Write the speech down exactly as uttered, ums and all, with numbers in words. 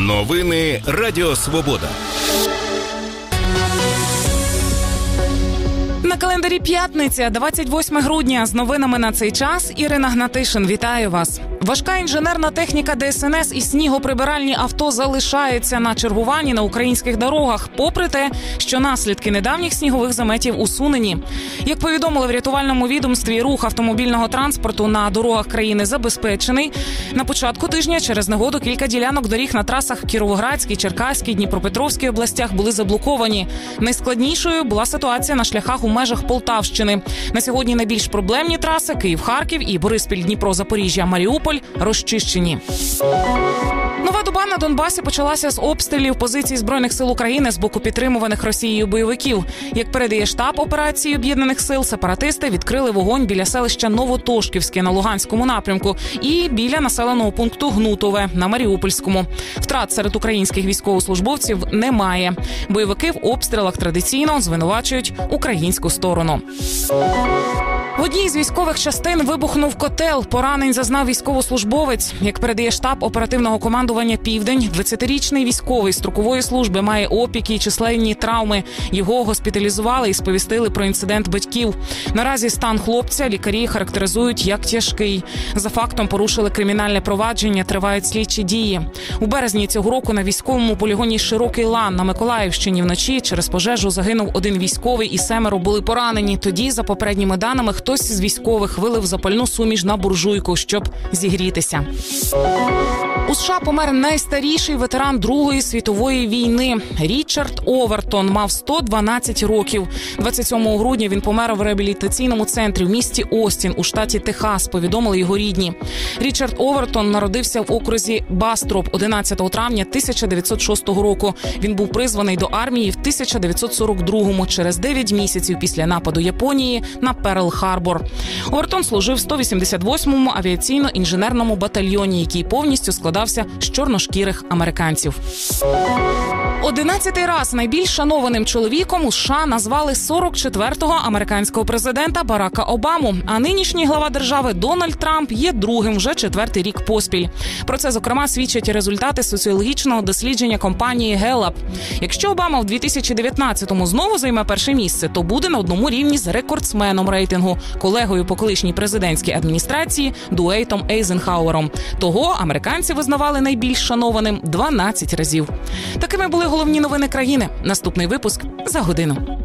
Новини Радіо Свобода. На календарі п'ятниця, двадцять восьме грудня. З новинами на цей час Ірина Гнатишин. Вітаю вас. Важка інженерна техніка Де Ес Ен Ес і снігоприбиральні авто залишаються на чергуванні на українських дорогах, попри те, що наслідки недавніх снігових заметів усунені. Як повідомили в рятувальному відомстві, рух автомобільного транспорту на дорогах країни забезпечений. На початку тижня через негоду кілька ділянок доріг на трасах в Кіровоградській, Черкаській, Дніпропетровській областях були заблоковані. Найскладнішою була ситуація на шляхах у межах Полтавщини. На сьогодні найбільш проблемні траси – Київ-Харків і Бориспіль-Дніпро-Запоріжжя-Маріуполь – розчищені. Нова доба на Донбасі почалася з обстрілів позицій Збройних сил України з боку підтримуваних Росією бойовиків. Як передає штаб операції Об'єднаних сил, сепаратисти відкрили вогонь біля селища Новотошківське на Луганському напрямку і біля населеного пункту Гнутове на Маріупольському. Втрат серед українських військовослужбовців немає. Бойовики в обстрілах традиційно звинувачують українську сторону. В одній з військових частин вибухнув котел. Поранень зазнав військовослужбовець. Як передає штаб оперативного командування «Південь», двадцятирічний військовий строкової служби має опіки і численні травми. Його госпіталізували і сповістили про інцидент батьків. Наразі стан хлопця лікарі характеризують як тяжкий. За фактом порушили кримінальне провадження, тривають слідчі дії. У березні цього року на військовому полігоні «Широкий лан» на Миколаївщині вночі через пожежу загинув один військовий і семеро були поранені. Тоді, за попередніми даними, хтось з військових вилив запальну суміш на буржуйку, щоб зігрітися. У США помер найстаріший ветеран Другої світової війни. Річард Овертон мав сто дванадцять років. двадцять сьомого грудня він помер в реабілітаційному центрі в місті Остін у штаті Техас, повідомили його рідні. Річард Овертон народився в окрузі Бастроп одинадцятого травня тисяча дев'ятсот шостого року. Він був призваний до армії в тисяча дев'ятсот сорок другому, через дев'ять місяців після нападу Японії на Перл-Харбор. Овертон служив в сто вісімдесят восьмому авіаційно-інженерному батальйоні, який повністю складався з чорношкірих американців. Одинадцятий раз найбільш шанованим чоловіком у США назвали сорок четвертого американського президента Барака Обаму, а нинішній глава держави Дональд Трамп є другим вже четвертий рік поспіль. Про це, зокрема, свідчать результати соціологічного дослідження компанії Gallup. Якщо Обама в дві тисячі дев'ятнадцятому знову займе перше місце, то буде на одному рівні з рекордсменом рейтингу, колегою по колишній президентській адміністрації Дуейтом Ейзенхауером. Того американці визнавали найбільш шанованим дванадцять разів. Такими були головні новини країни. Наступний випуск за годину.